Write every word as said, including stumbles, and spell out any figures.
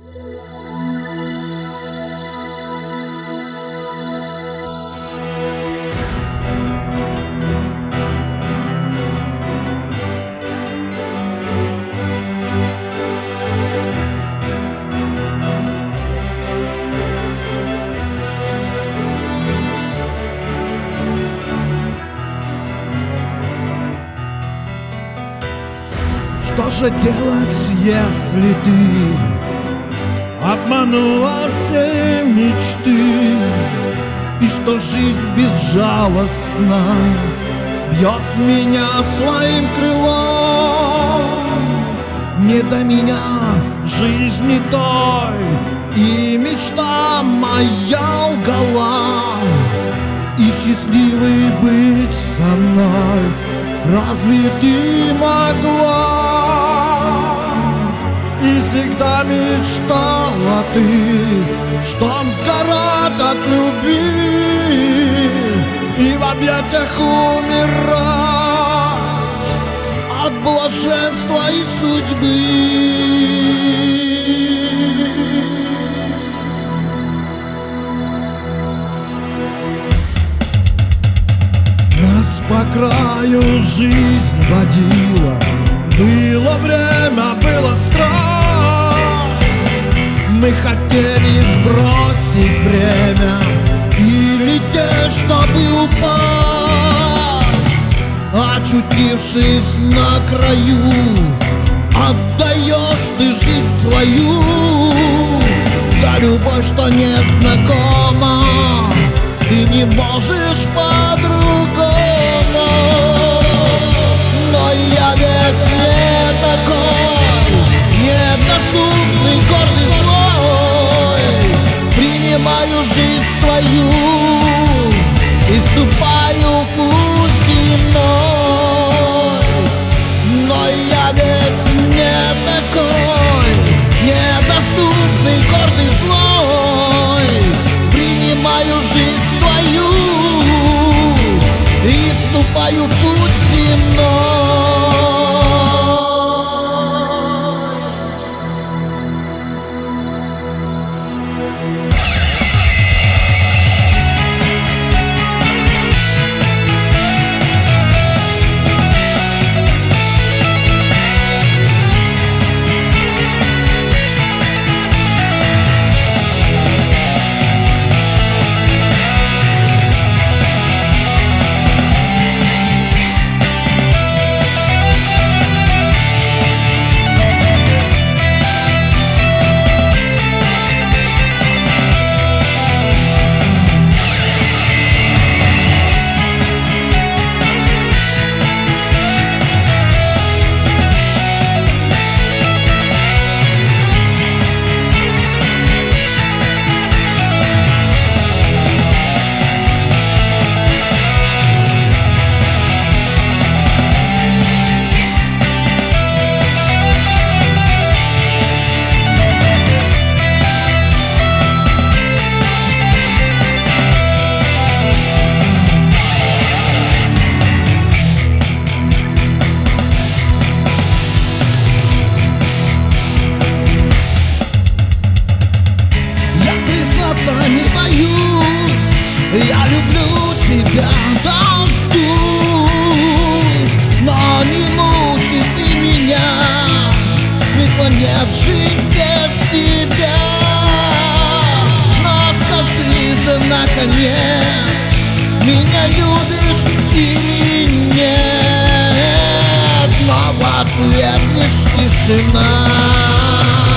Что же делать, если ты обманула все мечты, и что жизнь безжалостно бьет меня своим крылом? Не до меня жизни той, и мечта моя лгала, и счастливой быть со мной разве ты могла? И всегда мечтала ты, чтоб сгорать от любви и в объятиях умирать от блаженства и судьбы. Нас по краю жизнь водила, было время, было страсть. Мы хотели сбросить бремя и лететь, чтобы упасть. Очутившись на краю, отдаешь ты жизнь свою за любовь, что не знакома. Ты не можешь по-другому. Но я ведь не такой, недоступный, гордый, злой. Принимаю жизнь твою и ступаю в путь земной. Но я ведь не такой, недоступный, гордый, злой. Принимаю жизнь твою и ступаю в путь земной. Не боюсь, я люблю тебя, дождусь, но не мучай ты меня, смысла нет жить без тебя. Но скажи же наконец, меня любишь или нет? Но в ответ лишь тишина.